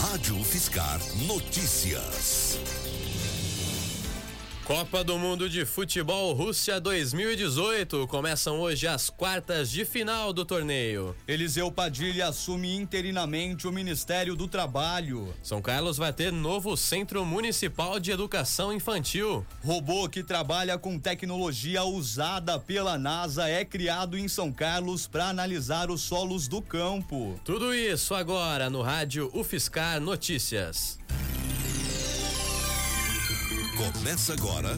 Rádio UFSCar Notícias. Copa do Mundo de Futebol Rússia 2018. Começam hoje as quartas de final do torneio. Eliseu Padilha assume interinamente o Ministério do Trabalho. São Carlos vai ter novo Centro Municipal de Educação Infantil. Robô que trabalha com tecnologia usada pela NASA é criado em São Carlos para analisar os solos do campo. Tudo isso agora no Rádio UFSCar Notícias. Começa agora,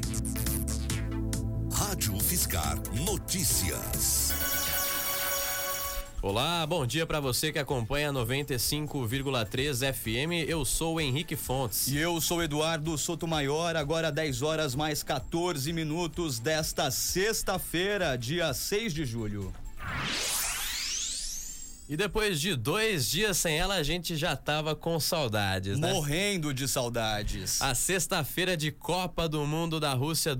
Rádio UFSCar Notícias. Olá, bom dia para você que acompanha 95,3 FM. Eu sou o Henrique Fontes. E eu sou Eduardo Sotomayor. Agora 10 horas mais 14 minutos desta sexta-feira, dia 6 de julho. E depois de 2 dias sem ela, a gente já tava com saudades, né? Morrendo de saudades. A sexta-feira de Copa do Mundo da Rússia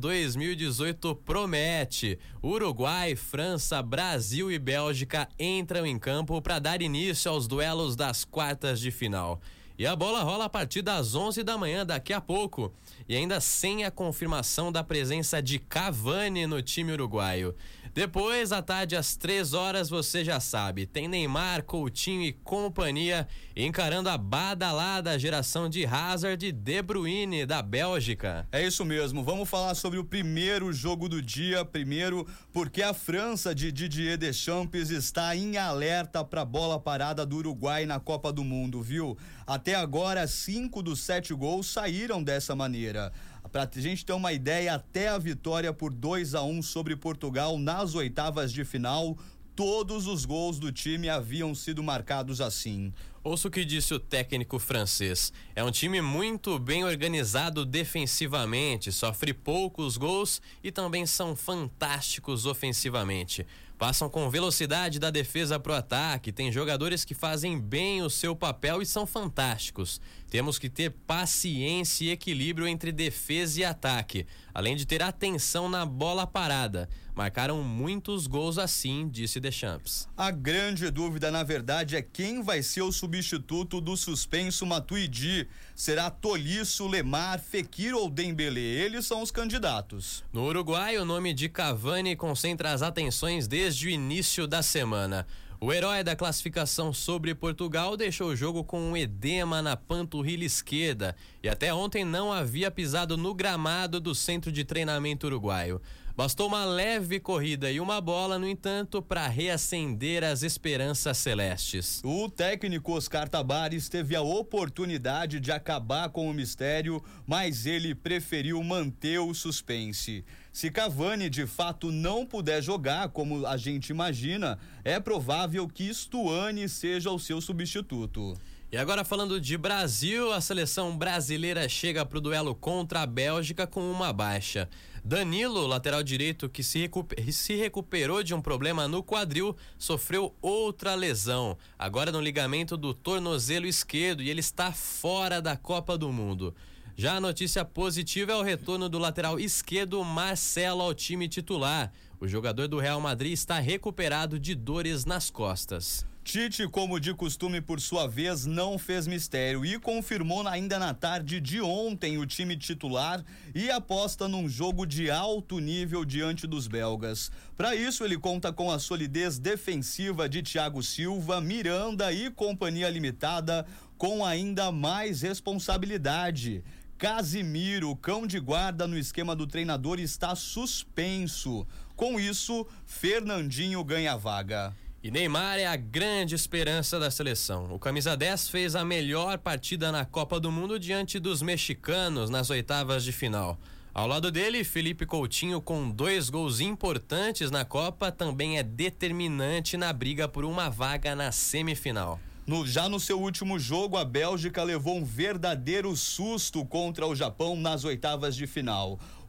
2018 promete. Uruguai, França, Brasil e Bélgica entram em campo para dar início aos duelos das quartas de final. E a bola rola a partir das 11 da manhã, daqui a pouco. E ainda sem a confirmação da presença de Cavani no time uruguaio. Depois, à tarde, às 3 horas, você já sabe, tem Neymar, Coutinho e companhia encarando a badalada geração de Hazard e De Bruyne da Bélgica. É isso mesmo, vamos falar sobre o primeiro jogo do dia, primeiro porque a França de Didier Deschamps está em alerta para a bola parada do Uruguai na Copa do Mundo, viu? Até agora, 5 dos 7 gols saíram dessa maneira. Pra gente ter uma ideia, até a vitória por 2-1 sobre Portugal nas oitavas de final, todos os gols do time haviam sido marcados assim. Ouça o que disse o técnico francês. É um time muito bem organizado defensivamente, sofre poucos gols e também são fantásticos ofensivamente. Passam com velocidade da defesa pro ataque, tem jogadores que fazem bem o seu papel e são fantásticos. Temos que ter paciência e equilíbrio entre defesa e ataque, além de ter atenção na bola parada. Marcaram muitos gols assim, disse Deschamps. A grande dúvida, na verdade, é quem vai ser o substituto do suspenso Matuidi. Será Tolisso, Lemar, Fekir ou Dembélé? Eles são os candidatos. No Uruguai, o nome de Cavani concentra as atenções desde o início da semana. O herói da classificação sobre Portugal deixou o jogo com um edema na panturrilha esquerda e até ontem não havia pisado no gramado do centro de treinamento uruguaio. Bastou uma leve corrida e uma bola, no entanto, para reacender as esperanças celestes. O técnico Oscar Tabares teve a oportunidade de acabar com o mistério, mas ele preferiu manter o suspense. Se Cavani de fato não puder jogar como a gente imagina, é provável que Stuani seja o seu substituto. E agora falando de Brasil, a seleção brasileira chega para o duelo contra a Bélgica com uma baixa. Danilo, lateral direito que se recuperou de um problema no quadril, sofreu outra lesão, agora no ligamento do tornozelo esquerdo, e ele está fora da Copa do Mundo. Já a notícia positiva é o retorno do lateral esquerdo Marcelo ao time titular. O jogador do Real Madrid está recuperado de dores nas costas. Tite, como de costume por sua vez, não fez mistério e confirmou ainda na tarde de ontem o time titular e aposta num jogo de alto nível diante dos belgas. Para isso, ele conta com a solidez defensiva de Thiago Silva, Miranda e companhia limitada, com ainda mais responsabilidade. Casimiro, cão de guarda no esquema do treinador, está suspenso. Com isso, Fernandinho ganha vaga. E Neymar é a grande esperança da seleção. O camisa 10 fez a melhor partida na Copa do Mundo diante dos mexicanos nas oitavas de final. Ao lado dele, Felipe Coutinho, com 2 gols importantes na Copa, também é determinante na briga por uma vaga na semifinal. Já no seu último jogo, a Bélgica levou um verdadeiro susto contra o Japão nas oitavas de final.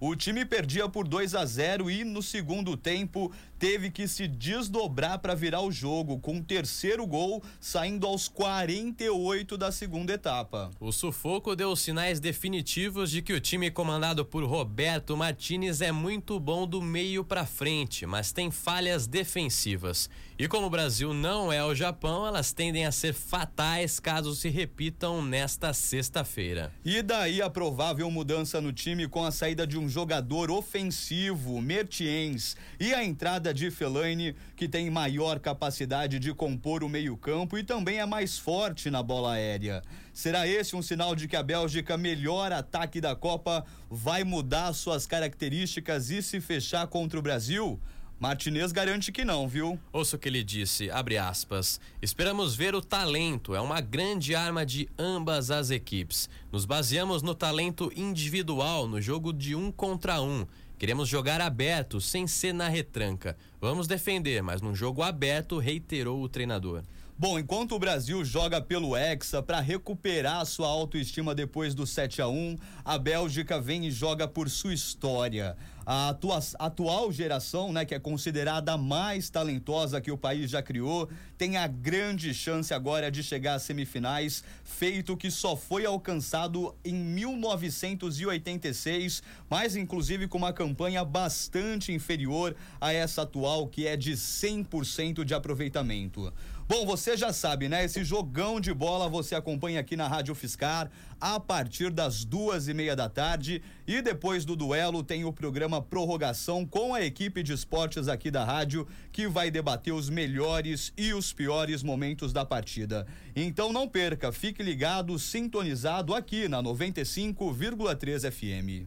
O time perdia por 2-0 e no segundo tempo teve que se desdobrar para virar o jogo, com o terceiro gol saindo aos 48 da segunda etapa. O sufoco deu sinais definitivos de que o time comandado por Roberto Martinez é muito bom do meio para frente, mas tem falhas defensivas. E como o Brasil não é o Japão, elas tendem a ser fatais caso se repitam nesta sexta-feira. E daí a provável mudança no time com a saída de um jogador ofensivo, Mertiens, e a entrada de Fellaini, que tem maior capacidade de compor o meio-campo e também é mais forte na bola aérea. Será esse um sinal de que a Bélgica, melhor ataque da Copa, vai mudar suas características e se fechar contra o Brasil? Martinez garante que não, viu? Ouça o que ele disse, abre aspas, esperamos ver o talento, é uma grande arma de ambas as equipes. Nos baseamos no talento individual, no jogo de 1 contra 1. Queremos jogar aberto, sem ser na retranca. Vamos defender, mas num jogo aberto, reiterou o treinador. Bom, enquanto o Brasil joga pelo Hexa para recuperar sua autoestima depois do 7-1, a Bélgica vem e joga por sua história. A atual geração, né, que é considerada a mais talentosa que o país já criou, tem a grande chance agora de chegar às semifinais, feito que só foi alcançado em 1986, mas inclusive com uma campanha bastante inferior a essa atual, que é de 100% de aproveitamento. Bom, você já sabe, né? Esse jogão de bola você acompanha aqui na Rádio Fiscar a partir das 2:30 da tarde, e depois do duelo tem o programa Prorrogação com a equipe de esportes aqui da rádio, que vai debater os melhores e os piores momentos da partida. Então não perca, fique ligado, sintonizado aqui na 95,3 FM.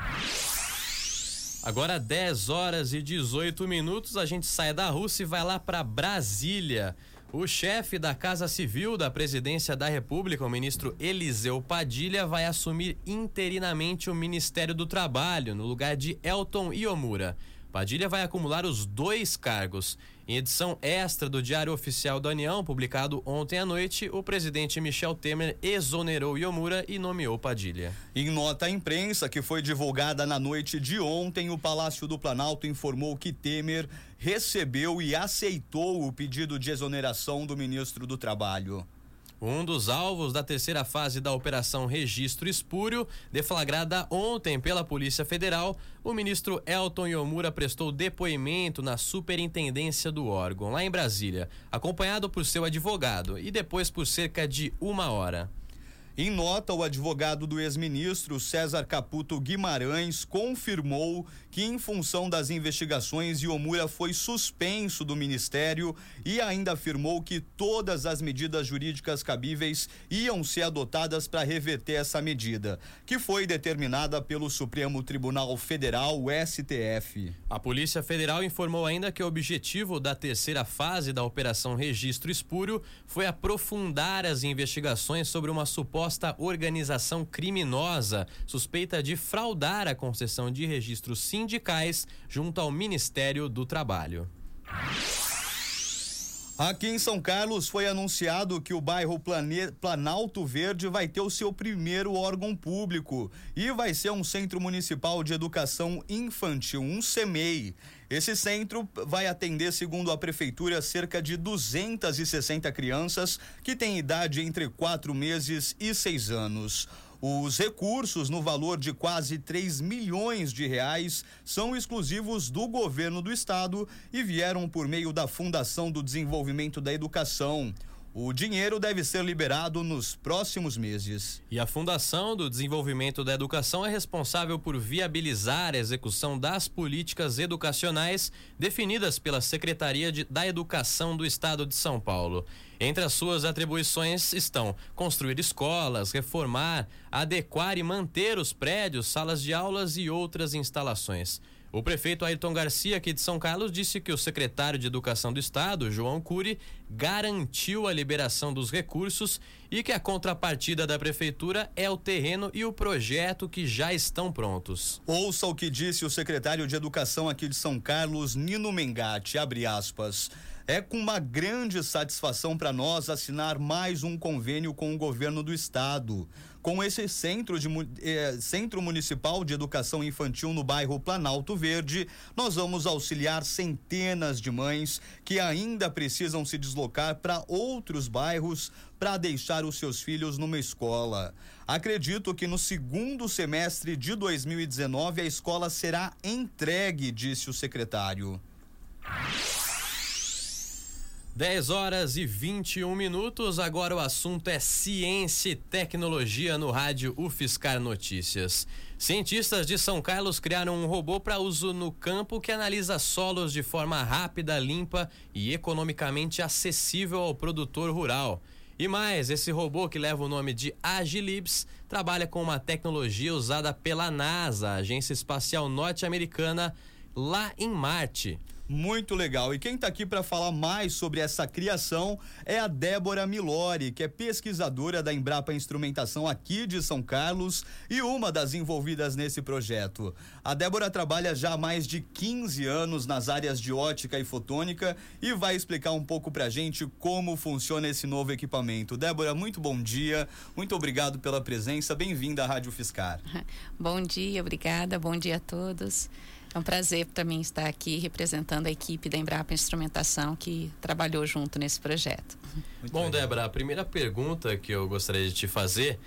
Agora 10h18, a gente sai da Rússia e vai lá para Brasília. O chefe da Casa Civil da Presidência da República, o ministro Eliseu Padilha, vai assumir interinamente o Ministério do Trabalho, no lugar de Elton Iomura. Padilha vai acumular os 2 cargos. Em edição extra do Diário Oficial da União, publicado ontem à noite, o presidente Michel Temer exonerou Iomura e nomeou Padilha. Em nota à imprensa que foi divulgada na noite de ontem, o Palácio do Planalto informou que Temer recebeu e aceitou o pedido de exoneração do ministro do Trabalho. Um dos alvos da terceira fase da Operação Registro Espúrio, deflagrada ontem pela Polícia Federal, o ministro Elton Iomura prestou depoimento na superintendência do órgão, lá em Brasília, acompanhado por seu advogado e depois por cerca de 1 hora. Em nota, o advogado do ex-ministro César Caputo Guimarães confirmou que, em função das investigações, Iomura foi suspenso do ministério e ainda afirmou que todas as medidas jurídicas cabíveis iam ser adotadas para reverter essa medida, que foi determinada pelo Supremo Tribunal Federal, o STF. A Polícia Federal informou ainda que o objetivo da terceira fase da Operação Registro Espúrio foi aprofundar as investigações sobre uma suposta organização criminosa suspeita de fraudar a concessão de registros sindicais junto ao Ministério do Trabalho. Aqui em São Carlos foi anunciado que o bairro Planalto Verde vai ter o seu primeiro órgão público e vai ser um Centro Municipal de Educação Infantil, um CEMEI. Esse centro vai atender, segundo a prefeitura, cerca de 260 crianças que têm idade entre 4 meses e 6 anos. Os recursos, no valor de quase 3 milhões de reais, são exclusivos do governo do estado e vieram por meio da Fundação do Desenvolvimento da Educação. O dinheiro deve ser liberado nos próximos meses. E a Fundação do Desenvolvimento da Educação é responsável por viabilizar a execução das políticas educacionais definidas pela Secretaria da Educação do Estado de São Paulo. Entre as suas atribuições estão construir escolas, reformar, adequar e manter os prédios, salas de aulas e outras instalações. O prefeito Ayrton Garcia, aqui de São Carlos, disse que o secretário de Educação do Estado, João Cury, garantiu a liberação dos recursos e que a contrapartida da prefeitura é o terreno e o projeto que já estão prontos. Ouça o que disse o secretário de Educação aqui de São Carlos, Nino Mengatti, abre aspas. É com uma grande satisfação para nós assinar mais um convênio com o governo do estado. Com esse Centro Municipal de Educação Infantil no bairro Planalto Verde, nós vamos auxiliar centenas de mães que ainda precisam se deslocar para outros bairros para deixar os seus filhos numa escola. Acredito que no segundo semestre de 2019 a escola será entregue, disse o secretário. 10h21. Agora o assunto é ciência e tecnologia no rádio UFSCar Notícias. Cientistas de São Carlos criaram um robô para uso no campo que analisa solos de forma rápida, limpa e economicamente acessível ao produtor rural. E mais, esse robô, que leva o nome de Agilibs, trabalha com uma tecnologia usada pela NASA, a Agência Espacial Norte-Americana, lá em Marte. Muito legal. E quem está aqui para falar mais sobre essa criação é a Débora Milori, que é pesquisadora da Embrapa Instrumentação aqui de São Carlos e uma das envolvidas nesse projeto. A Débora trabalha já há mais de 15 anos nas áreas de ótica e fotônica e vai explicar um pouco para a gente como funciona esse novo equipamento. Débora, muito bom dia, muito obrigado pela presença, bem-vinda à Rádio UFSCar. Bom dia, obrigada, bom dia a todos. É um prazer para mim estar aqui representando a equipe da Embrapa Instrumentação que trabalhou junto nesse projeto. Bom, Débora, a primeira pergunta que eu gostaria de te fazer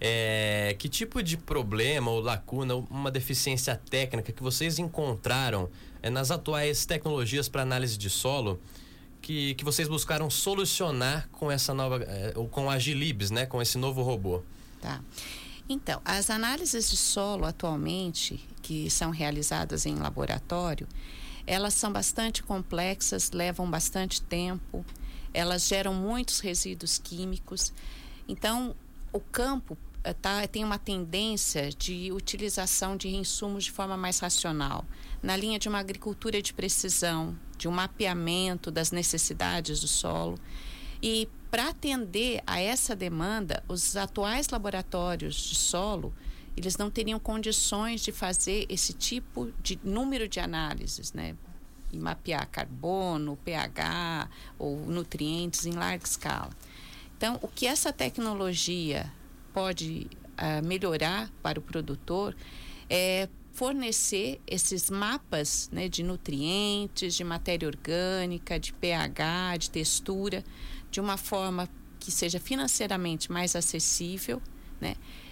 é: que tipo de problema ou lacuna, uma deficiência técnica que vocês encontraram nas atuais tecnologias para análise de solo que vocês buscaram solucionar com essa nova, com a Agilibs, né, com esse novo robô? Tá. Então, as análises de solo atualmente, que são realizadas em laboratório, elas são bastante complexas, levam bastante tempo, elas geram muitos resíduos químicos. Então, o campo tem uma tendência de utilização de insumos de forma mais racional, na linha de uma agricultura de precisão, de um mapeamento das necessidades do solo. E para atender a essa demanda, os atuais laboratórios de solo, eles não teriam condições de fazer esse tipo de número de análises, né? E mapear carbono, pH ou nutrientes em larga escala. Então, o que essa tecnologia pode melhorar para o produtor é fornecer esses mapas, né, de nutrientes, de matéria orgânica, de pH, de textura, de uma forma que seja financeiramente mais acessível, né?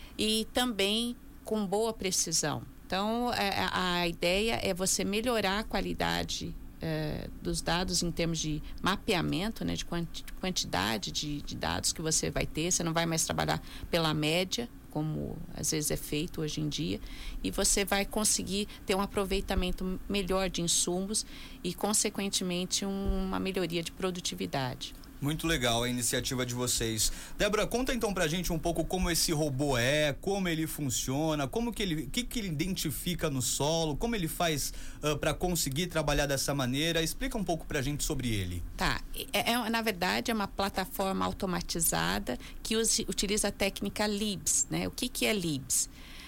E também com boa precisão. Então, a ideia é você melhorar a qualidade dos dados em termos de mapeamento, né? De quantidade de dados que você vai ter. Você não vai mais trabalhar pela média, como às vezes é feito hoje em dia, e você vai conseguir ter um aproveitamento melhor de insumos e, consequentemente, uma melhoria de produtividade. Muito legal a iniciativa de vocês. Débora, conta então pra gente um pouco como esse robô como ele funciona, o que ele identifica no solo, como ele faz para conseguir trabalhar dessa maneira. Explica um pouco pra gente sobre ele. Tá, na verdade é uma plataforma automatizada que utiliza a técnica LIBS, né? O que é LIBS?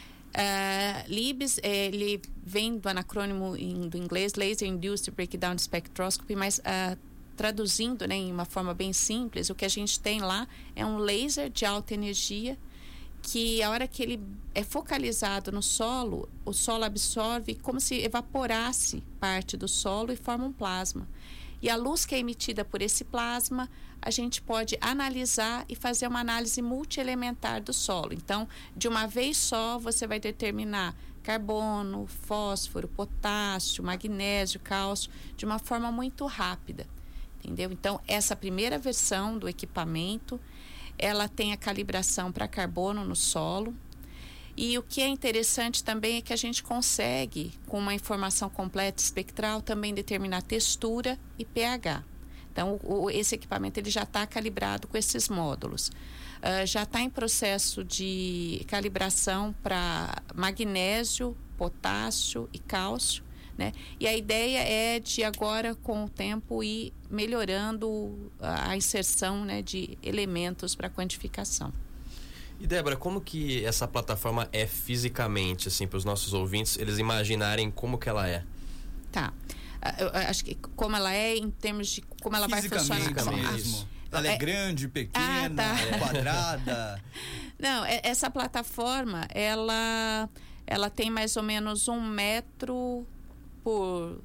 LIBS, ele vem do anacrônimo do inglês, Laser Induced Breakdown Spectroscopy, mas traduzindo, né, em uma forma bem simples, o que a gente tem lá é um laser de alta energia que, a hora que ele é focalizado no solo, o solo absorve como se evaporasse parte do solo e forma um plasma. E a luz que é emitida por esse plasma, a gente pode analisar e fazer uma análise multielementar do solo. Então, de uma vez só, você vai determinar carbono, fósforo, potássio, magnésio, cálcio, de uma forma muito rápida. Entendeu? Então, essa primeira versão do equipamento, ela tem a calibração para carbono no solo. E o que é interessante também é que a gente consegue, com uma informação completa espectral, também determinar textura e pH. Então, esse equipamento ele já está calibrado com esses módulos. Já está em processo de calibração para magnésio, potássio e cálcio, né? E a ideia é de agora, com o tempo, ir melhorando a inserção, né, de elementos para quantificação. E Débora, como que essa plataforma é fisicamente, assim, para os nossos ouvintes, eles imaginarem como que ela é? Tá. eu acho que como ela é em termos de como ela vai funcionar. Mesmo. Ela é grande, pequena, quadrada? Não, essa plataforma, ela tem mais ou menos 1 metro por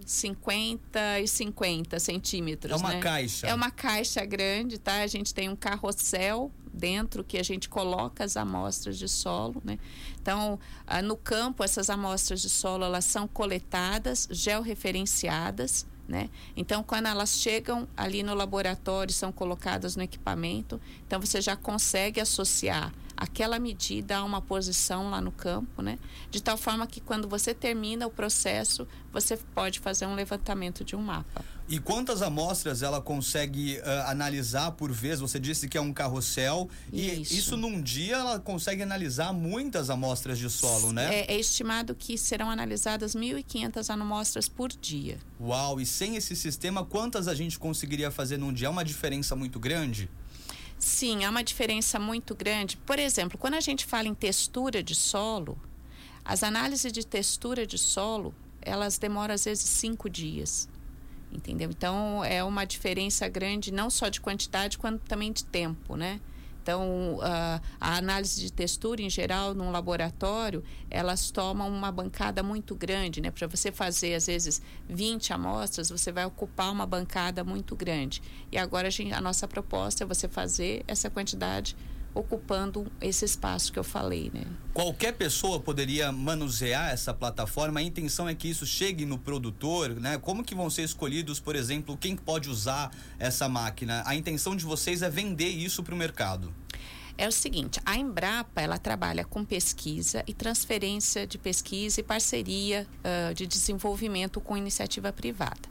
50 e 50 centímetros. É uma caixa. É uma caixa grande, tá? A gente tem um carrossel dentro que a gente coloca as amostras de solo, né? Então, no campo, essas amostras de solo, elas são coletadas, georreferenciadas, né? Então, quando elas chegam ali no laboratório, são colocadas no equipamento, então você já consegue associar aquela medida a uma posição lá no campo, né? De tal forma que quando você termina o processo, você pode fazer um levantamento de um mapa. E quantas amostras ela consegue analisar por vez? Você disse que é um carrossel. E isso num dia ela consegue analisar muitas amostras de solo, né? É estimado que serão analisadas 1.500 amostras por dia. Uau! E sem esse sistema, quantas a gente conseguiria fazer num dia? É uma diferença muito grande? Sim, há uma diferença muito grande. Por exemplo, quando a gente fala em textura de solo, as análises de textura de solo, elas demoram às vezes 5 dias. Entendeu? Então, é uma diferença grande, não só de quantidade, quanto também de tempo, né? Então, a análise de textura, em geral, num laboratório, elas tomam uma bancada muito grande, né? Para você fazer, às vezes, 20 amostras, você vai ocupar uma bancada muito grande. E agora, a nossa proposta é você fazer essa quantidade ocupando esse espaço que eu falei, né? Qualquer pessoa poderia manusear essa plataforma. A intenção é que isso chegue no produtor, né? Como que vão ser escolhidos, por exemplo, quem pode usar essa máquina? A intenção de vocês é vender isso para o mercado. É o seguinte, a Embrapa, ela trabalha com pesquisa e transferência de pesquisa e parceria de desenvolvimento com iniciativa privada.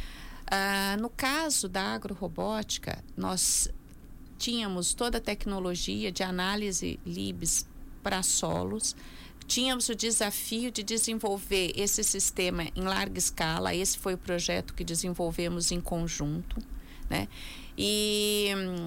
No caso da agrorobótica, nós tínhamos toda a tecnologia de análise LIBS para solos, tínhamos o desafio de desenvolver esse sistema em larga escala. Esse foi o projeto que desenvolvemos em conjunto, né? E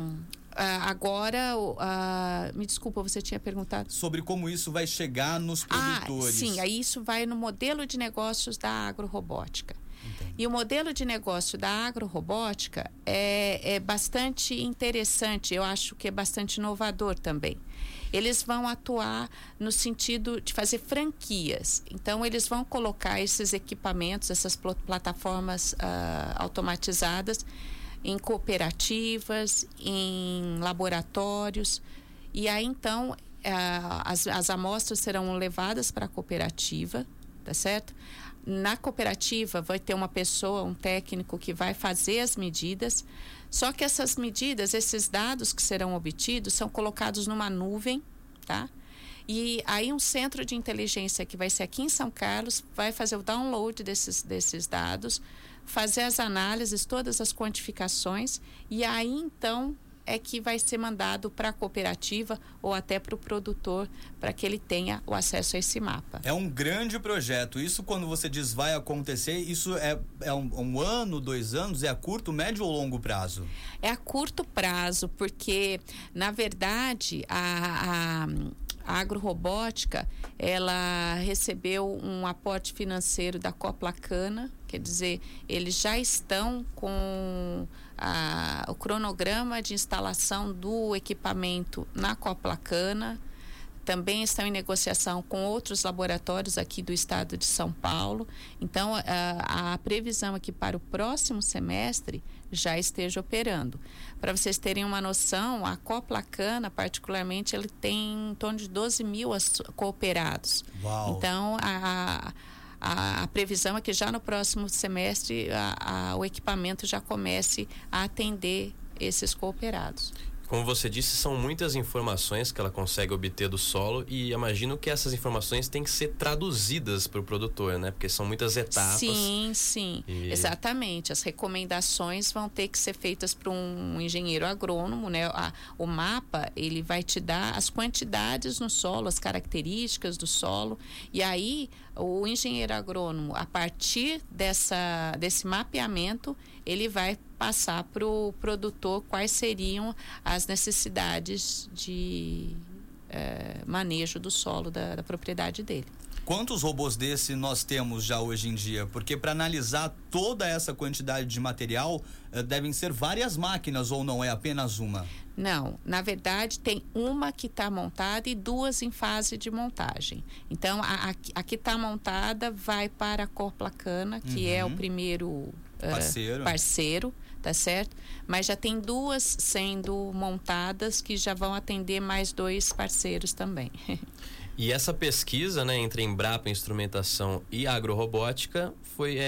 agora, me desculpa, você tinha perguntado sobre como isso vai chegar nos produtores. Sim, aí isso vai no modelo de negócios da agrorobótica. Entendi. E o modelo de negócio da agrorobótica é bastante interessante, eu acho que é bastante inovador também. Eles vão atuar no sentido de fazer franquias. Então, eles vão colocar esses equipamentos, essas plataformas automatizadas em cooperativas, em laboratórios. E aí, então, as amostras serão levadas para a cooperativa, tá certo? Na cooperativa vai ter uma pessoa, um técnico que vai fazer as medidas, só que essas medidas, esses dados que serão obtidos são colocados numa nuvem, tá? E aí um centro de inteligência que vai ser aqui em São Carlos vai fazer o download desses dados, fazer as análises, todas as quantificações, e aí então é que vai ser mandado para a cooperativa ou até para o produtor, para que ele tenha o acesso a esse mapa. É um grande projeto. Isso, quando você diz vai acontecer, isso é um ano, 2 anos? É a curto, médio ou longo prazo? É a curto prazo, porque, na verdade, a agrorobótica, ela recebeu um aporte financeiro da Coplacana, quer dizer, eles já estão com o cronograma de instalação do equipamento na Coplacana, também estão em negociação com outros laboratórios aqui do estado de São Paulo. Então, a previsão é que para o próximo semestre já esteja operando. Para vocês terem uma noção, a Coplacana, particularmente, ele tem em torno de 12 mil cooperados. Uau. Então, a previsão é que já no próximo semestre o equipamento já comece a atender esses cooperados. Como você disse, são muitas informações que ela consegue obter do solo e imagino que essas informações têm que ser traduzidas para o produtor, né? Porque são muitas etapas. Sim, exatamente. As recomendações vão ter que ser feitas por um engenheiro agrônomo, né? O mapa, ele vai te dar as quantidades no solo, as características do solo, e aí o engenheiro agrônomo, a partir desse mapeamento, ele vai passar para o produtor quais seriam as necessidades de manejo do solo da propriedade dele. Quantos robôs desse nós temos já hoje em dia? Porque para analisar toda essa quantidade de material, devem ser várias máquinas ou não é apenas uma? Não, na verdade tem uma que está montada e duas em fase de montagem. Então a que está montada vai para a Corplacana, que é o primeiro parceiro, tá certo? Mas já tem duas sendo montadas que já vão atender mais 2 parceiros também. E essa pesquisa, né, entre Embrapa Instrumentação e Agrorobótica foi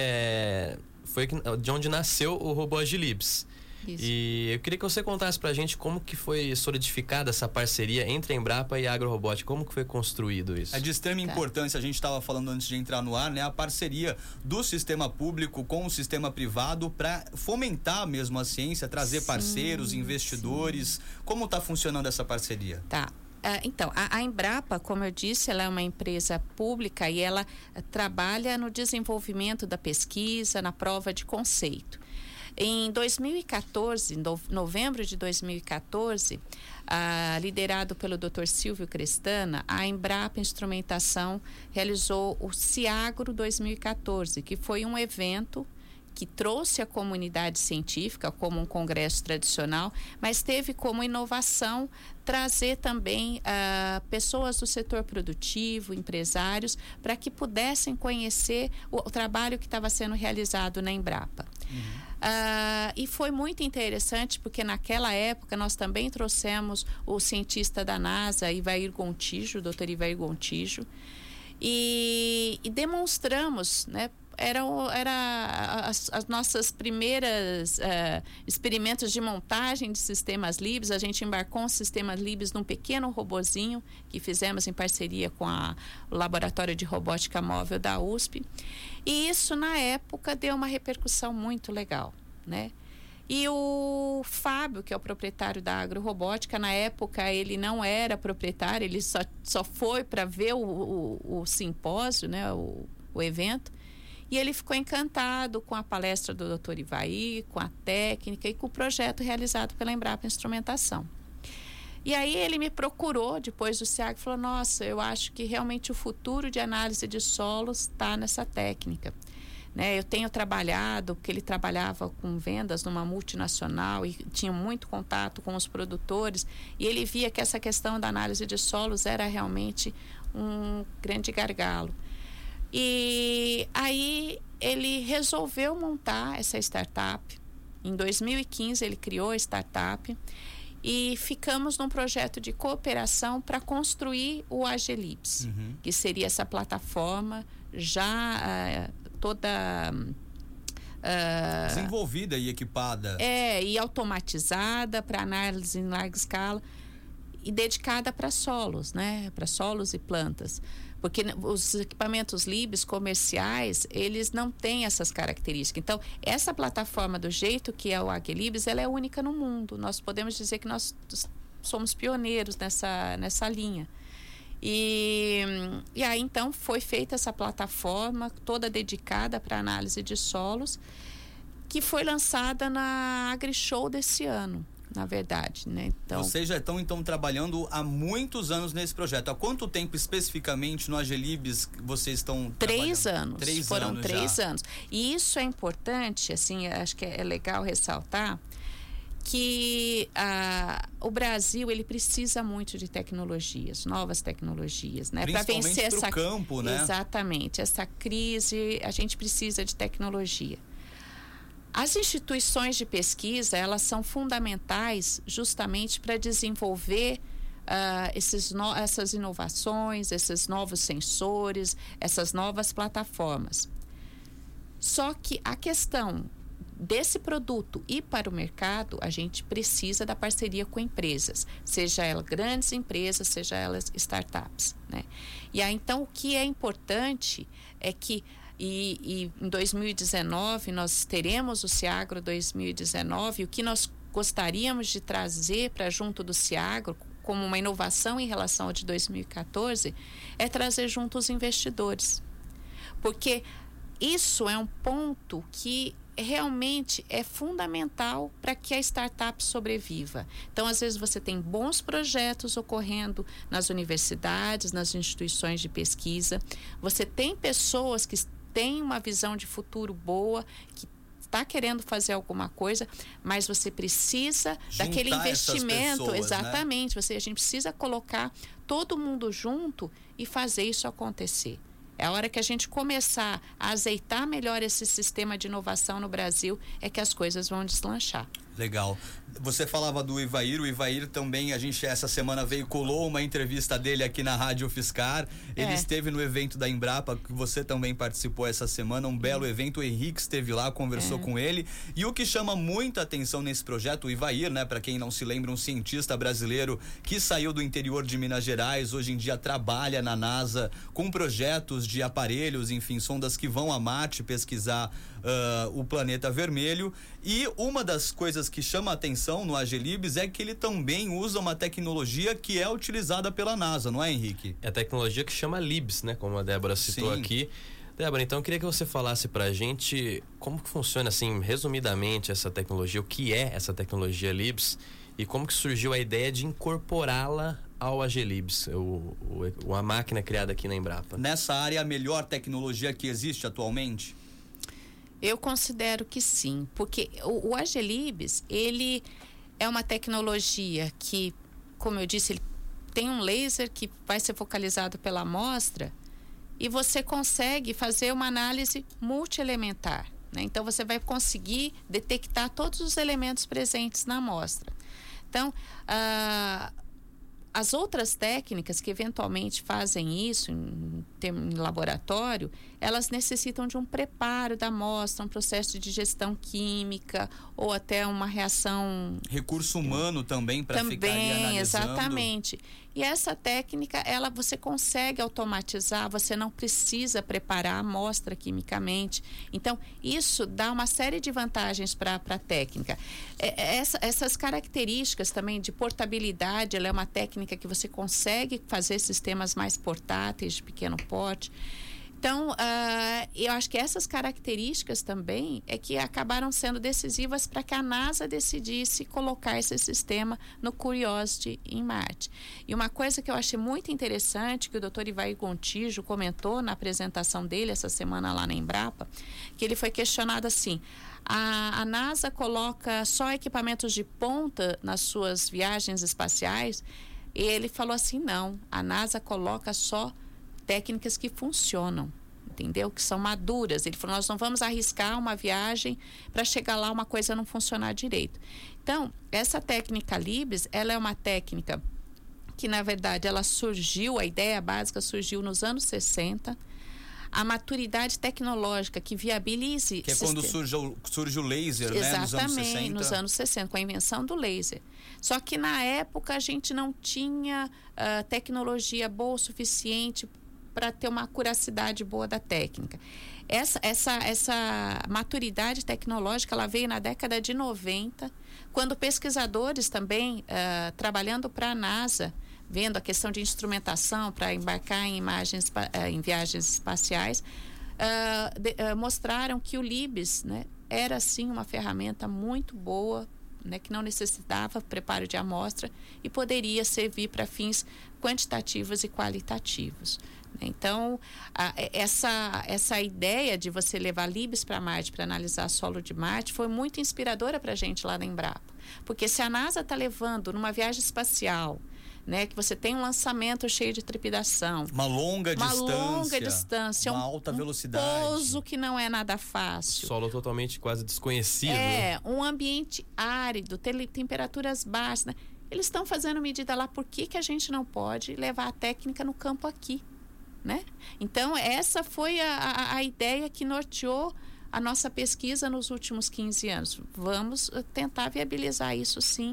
de onde nasceu o robô Agilibs. Isso. E eu queria que você contasse pra gente como que foi solidificada essa parceria entre a Embrapa e a Agrorobótica, como que foi construído isso? É de extrema importância, a gente estava falando antes de entrar no ar, né? A parceria do sistema público com o sistema privado para fomentar mesmo a ciência, trazer parceiros, investidores. Como está funcionando essa parceria? Tá. Então, a Embrapa, como eu disse, ela é uma empresa pública e ela trabalha no desenvolvimento da pesquisa, na prova de conceito. Em 2014, novembro de 2014, liderado pelo Dr. Silvio Crestana, a Embrapa Instrumentação realizou o Ciagro 2014, que foi um evento que trouxe a comunidade científica como um congresso tradicional, mas teve como inovação trazer também pessoas do setor produtivo, empresários, para que pudessem conhecer o trabalho que estava sendo realizado na Embrapa. E foi muito interessante porque naquela época nós também trouxemos o cientista da NASA, Ivair Gontijo, o Dr. Ivair Gontijo, e demonstramos, né? Era as nossas primeiras experimentos de montagem de sistemas Libs. A gente embarcou um sistema Libs num pequeno robozinho que fizemos em parceria com o Laboratório de Robótica Móvel da USP. E isso, na época, deu uma repercussão muito legal, né? E o Fábio, que é o proprietário da Agrorobótica, na época ele não era proprietário, ele só foi para ver o simpósio, né? O evento. E ele ficou encantado com a palestra do Dr. Ivair, com a técnica e com o projeto realizado pela Embrapa Instrumentação. E aí ele me procurou depois do Ciagro e falou: nossa, eu acho que realmente o futuro de análise de solos está nessa técnica. Né? Eu tenho trabalhado, porque ele trabalhava com vendas numa multinacional e tinha muito contato com os produtores, e ele via que essa questão da análise de solos era realmente um grande gargalo. E aí ele resolveu montar essa startup. Em 2015 ele criou a startup e ficamos num projeto de cooperação para construir o Agilibs, que seria essa plataforma já toda desenvolvida e equipada. E automatizada para análise em larga escala e dedicada para solos, né? Para solos e plantas. Porque os equipamentos Libs comerciais, eles não têm essas características. Então, essa plataforma, do jeito que é o Agilibs, ela é única no mundo. Nós podemos dizer que nós somos pioneiros nessa linha. E aí, então, foi feita essa plataforma toda dedicada para análise de solos, que foi lançada na AgriShow desse ano. Na verdade, né? Então, vocês já estão então trabalhando há muitos anos nesse projeto. Há quanto tempo especificamente no Agilibs vocês estão trabalhando? 3 anos. Foram 3 anos. E isso é importante, assim, acho que é legal ressaltar que o Brasil, ele precisa muito de tecnologias, novas tecnologias, né? Para vencer essa campo, né? Exatamente, essa crise, a gente precisa de tecnologia. As instituições de pesquisa, elas são fundamentais justamente para desenvolver essas inovações, esses novos sensores, essas novas plataformas. Só que a questão desse produto ir para o mercado, a gente precisa da parceria com empresas, seja elas grandes empresas, seja elas startups, né? E aí, então, o que é importante é que E em 2019 nós teremos o Ciagro 2019. O que nós gostaríamos de trazer para junto do Ciagro como uma inovação em relação ao de 2014 é trazer junto os investidores, porque isso é um ponto que realmente é fundamental para que a startup sobreviva. Então, às vezes, você tem bons projetos ocorrendo nas universidades, nas instituições de pesquisa. Você tem pessoas que têm uma visão de futuro boa, que está querendo fazer alguma coisa, mas você precisa daquele investimento. Pessoas, exatamente. Né? A gente precisa colocar todo mundo junto e fazer isso acontecer. É a hora que a gente começar a azeitar melhor esse sistema de inovação no Brasil, é que as coisas vão deslanchar. Legal. Você falava do Ivair, o Ivair também, a gente essa semana veiculou uma entrevista dele aqui na Rádio UFSCar. Ele esteve no evento da Embrapa, que você também participou essa semana, um belo evento. O Henrique esteve lá, conversou com ele. E o que chama muita atenção nesse projeto, o Ivair, né, para quem não se lembra, um cientista brasileiro que saiu do interior de Minas Gerais, hoje em dia trabalha na NASA com projetos de aparelhos, enfim, sondas que vão a Marte pesquisar o planeta vermelho. E uma das coisas que chama a atenção no Agelibs é que ele também usa uma tecnologia que é utilizada pela NASA, não é, Henrique? É a tecnologia que chama LIBS, né? Como a Débora citou aqui. Débora, então eu queria que você falasse pra gente como que funciona, assim, resumidamente, essa tecnologia, o que é essa tecnologia LIBS e como que surgiu a ideia de incorporá-la ao Agelibs, a máquina criada aqui na Embrapa. Nessa área, a melhor tecnologia que existe atualmente? Eu considero que sim, porque o Agelibs, ele é uma tecnologia que, como eu disse, ele tem um laser que vai ser focalizado pela amostra e você consegue fazer uma análise multielementar, né? Então, você vai conseguir detectar todos os elementos presentes na amostra. Então, as outras técnicas que eventualmente fazem isso em laboratório, elas necessitam de um preparo da amostra, um processo de digestão química ou até uma reação... Recurso humano também para ficar ali analisando. Exatamente. E essa técnica, você consegue automatizar, você não precisa preparar a amostra quimicamente. Então, isso dá uma série de vantagens para a técnica. Essas características também de portabilidade, ela é uma técnica que você consegue fazer sistemas mais portáteis, de pequeno porte. Então, eu acho que essas características também é que acabaram sendo decisivas para que a NASA decidisse colocar esse sistema no Curiosity em Marte. E uma coisa que eu achei muito interessante, que o Dr. Ivair Gontijo comentou na apresentação dele essa semana lá na Embrapa, que ele foi questionado assim: a NASA coloca só equipamentos de ponta nas suas viagens espaciais? E ele falou assim: não, a NASA coloca só técnicas que funcionam, entendeu? Que são maduras. Ele falou: nós não vamos arriscar uma viagem para chegar lá uma coisa não funcionar direito. Então, essa técnica LIBS, ela é uma técnica que, na verdade, ela surgiu, a ideia básica surgiu nos anos 60. A maturidade tecnológica que viabilize... Que é quando surge o laser, né? Exatamente, nos anos 60, com a invenção do laser. Só que, na época, a gente não tinha tecnologia boa o suficiente para ter uma acuracidade boa da técnica. Essa maturidade tecnológica, ela veio na década de 90, quando pesquisadores também, trabalhando para a NASA, vendo a questão de instrumentação para embarcar em viagens espaciais, mostraram que o LIBS, né, era sim uma ferramenta muito boa, né, que não necessitava preparo de amostra e poderia servir para fins quantitativos e qualitativos. Então, essa ideia de você levar LIBS para Marte para analisar solo de Marte foi muito inspiradora para a gente lá na Embrapa. Porque se a NASA está levando numa viagem espacial, né, que você tem um lançamento cheio de trepidação, uma longa distância, uma alta velocidade, pouso que não é nada fácil, solo totalmente quase desconhecido, um ambiente árido, temperaturas baixas, né? Eles estão fazendo medida lá. Por que a gente não pode levar a técnica no campo aqui, né? Então, essa foi a ideia que norteou a nossa pesquisa nos últimos 15 anos. Vamos tentar viabilizar isso, sim,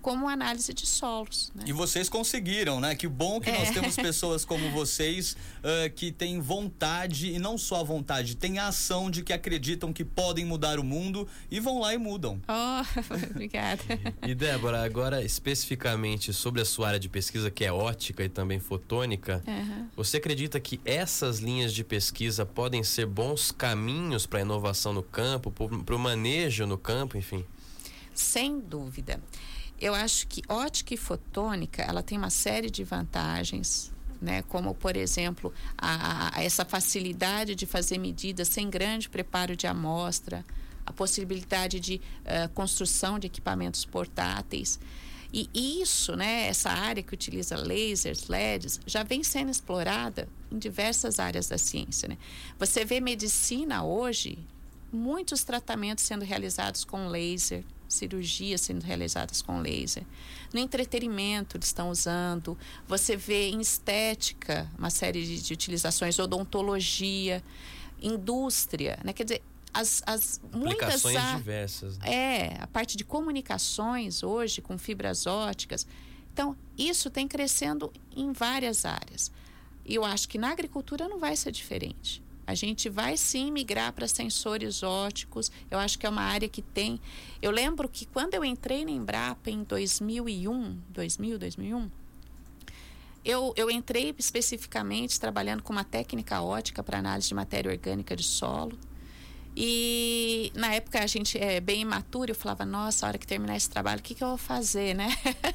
como análise de solos, né? E vocês conseguiram, né? Que bom que nós temos pessoas como vocês que têm vontade, e não só a vontade, têm a ação de que acreditam que podem mudar o mundo e vão lá e mudam. Obrigada. E Débora, agora especificamente sobre a sua área de pesquisa, que é ótica e também fotônica, você acredita que essas linhas de pesquisa podem ser bons caminhos para a inovação no campo, para o manejo no campo, enfim? Sem dúvida. Eu acho que ótica e fotônica, ela tem uma série de vantagens, né? Como, por exemplo, essa facilidade de fazer medidas sem grande preparo de amostra, a possibilidade de construção de equipamentos portáteis. E isso, né, essa área que utiliza lasers, LEDs, já vem sendo explorada em diversas áreas da ciência, né? Você vê medicina hoje, muitos tratamentos sendo realizados com laser, cirurgias sendo realizadas com laser. No entretenimento eles estão usando. Você vê em estética uma série de utilizações, odontologia, indústria, né? Quer dizer, muitas aplicações diversas, né? A parte de comunicações hoje com fibras óticas. Então, isso tem crescendo em várias áreas. E eu acho que na agricultura não vai ser diferente. A gente vai sim migrar para sensores óticos. Eu acho que é uma área que tem... Eu lembro que quando eu entrei na Embrapa em 2001, eu entrei especificamente trabalhando com uma técnica ótica para análise de matéria orgânica de solo. E na época a gente é bem imaturo, eu falava, nossa, a hora que terminar esse trabalho, o que eu vou fazer, né?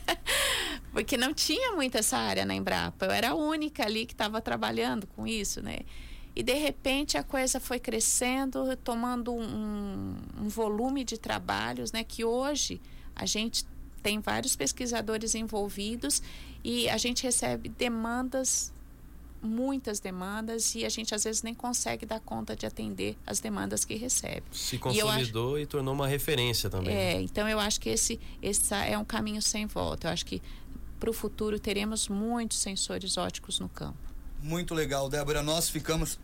Porque não tinha muito essa área na Embrapa. Eu era a única ali que estava trabalhando com isso, né? E de repente a coisa foi crescendo, tomando um volume de trabalhos, né? Que hoje a gente tem vários pesquisadores envolvidos e a gente recebe demandas, muitas demandas, e a gente às vezes nem consegue dar conta de atender as demandas que recebe. Se consolidou e tornou uma referência também. Então eu acho que esse é um caminho sem volta. Eu acho que para o futuro teremos muitos sensores óticos no campo. Muito legal, Débora. Nós ficamos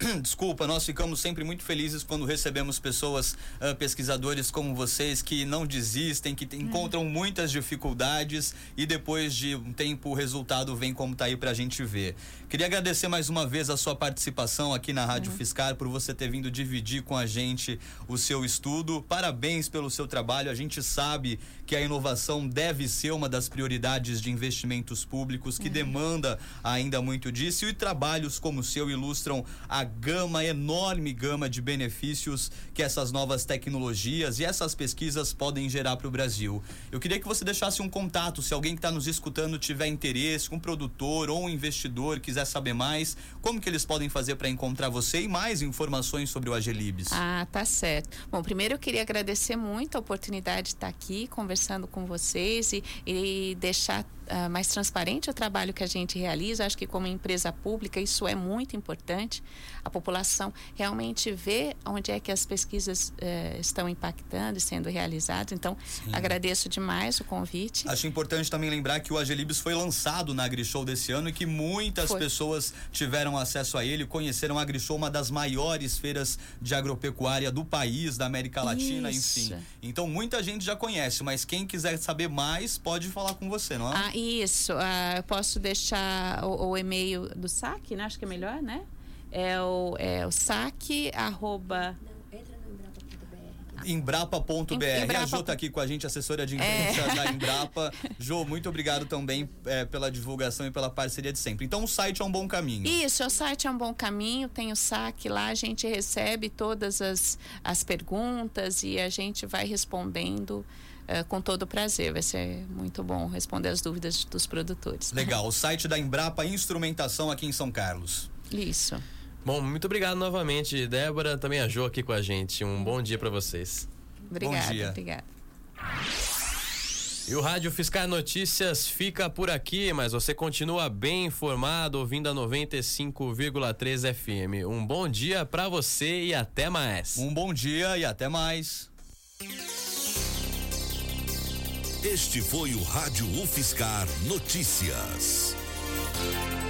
sempre muito felizes quando recebemos pessoas, pesquisadores como vocês, que não desistem, que encontram muitas dificuldades e depois de um tempo o resultado vem como tá aí pra gente ver. Queria agradecer mais uma vez a sua participação aqui na Rádio Fiscar, por você ter vindo dividir com a gente o seu estudo. Parabéns pelo seu trabalho. A gente sabe que a inovação deve ser uma das prioridades de investimentos públicos, que demanda ainda muito disso, e trabalhos como o seu ilustram a enorme gama de benefícios que essas novas tecnologias e essas pesquisas podem gerar para o Brasil. Eu queria que você deixasse um contato, se alguém que está nos escutando tiver interesse, um produtor ou um investidor quiser saber mais, como que eles podem fazer para encontrar você e mais informações sobre o Agelibs? Tá certo. Bom, primeiro eu queria agradecer muito a oportunidade de estar aqui conversando com vocês e deixar mais transparente o trabalho que a gente realiza. Acho que como empresa pública isso é muito importante. A população realmente vê onde é que as pesquisas estão impactando e sendo realizadas. Então, agradeço demais o convite. Acho importante também lembrar que o Agelibs foi lançado na AgriShow desse ano e que muitas pessoas tiveram acesso a ele, conheceram a AgriShow, uma das maiores feiras de agropecuária do país, da América Latina, enfim. Então, muita gente já conhece, mas quem quiser saber mais, pode falar com você, não é? Isso. Eu posso deixar o e-mail do SAC, né? Acho que é melhor, né? É o SAC @ Embrapa.br. A Jo tá aqui com a gente, assessora de imprensa da Embrapa. Jo, muito obrigado também pela divulgação e pela parceria de sempre. Então o site é um bom caminho. Isso, o site é um bom caminho, tem o SAC lá, a gente recebe todas as perguntas e a gente vai respondendo com todo prazer. Vai ser muito bom responder as dúvidas dos produtores. Legal, o site da Embrapa Instrumentação aqui em São Carlos. Isso. Bom, muito obrigado novamente, Débora, também a Jo aqui com a gente. Um bom dia para vocês. Obrigada, bom dia. Obrigada. E o Rádio Fiscar Notícias fica por aqui, mas você continua bem informado ouvindo a 95,3 FM. Um bom dia para você e até mais. Um bom dia e até mais. Este foi o Rádio UFSCar Notícias.